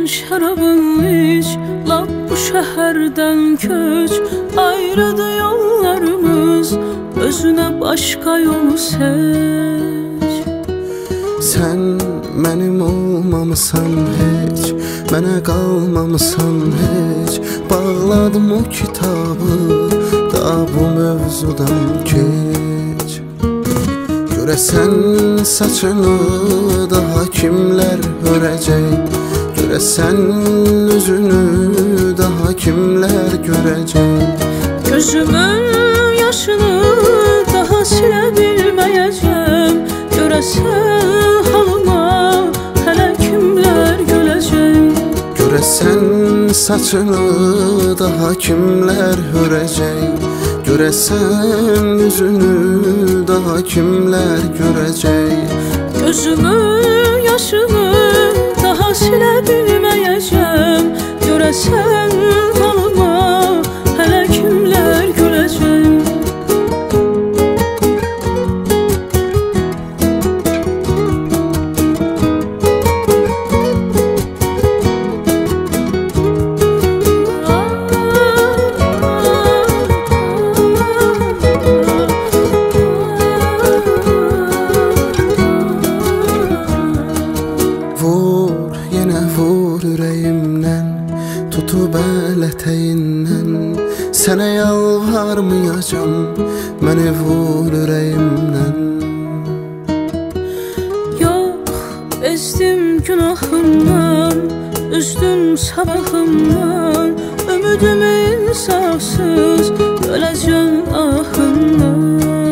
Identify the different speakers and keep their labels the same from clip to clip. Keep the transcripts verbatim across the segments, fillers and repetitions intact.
Speaker 1: şərabın iç, lap bu şəhərdən köç. Ayrıdır yollarımız, özünə başqa yolu seç.
Speaker 2: Sən mənim olmamısan heç, mənə qalmamısan heç. Bağladım o kitabı, da bu mövzudan keç. Görəsən saçını daha kimlər hörəcək? Görəsən üzünü daha kimlər görəcək?
Speaker 1: Gözümün yaşını daha silə bilməyəcəm. Görəsən halıma hələ kimlər güləcək?
Speaker 2: Görəsən saçını daha kimlər hörəcək? Görəsən üzünü daha kimlər görəcək?
Speaker 1: Gözümün yaşını daha silə bilməyəcəm. Görəsən halıma hələ kimlər güləcək?
Speaker 2: Vur, yenə vur ürəyimdən, tutub əl ətəyindən. Sənə yalvarmayacam, məni vur ürəyimdən.
Speaker 1: Yox, bezdim günahımdan, üzdüm sabahımdan. Ümidimi insafsız öləcəm ahından.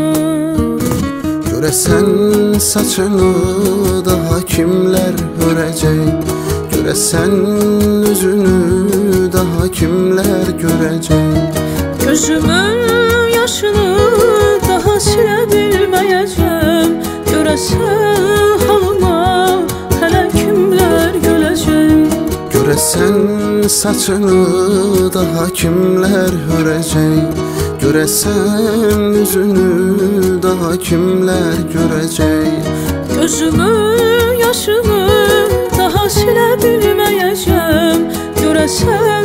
Speaker 2: Görəsən saçını daha kimlər hörəcək? Görəsən üzünü daha kimlər görəcək?
Speaker 1: Gözümün yaşını daha silə bilməyəcəm. Görəsən halıma hələ kimlər güləcək?
Speaker 2: Görəsən saçını daha kimlər hörəcək? Görəsən üzünü daha kimlər görəcək?
Speaker 1: Gözümün yaşını daha silə bilməyəcəm. Görəsən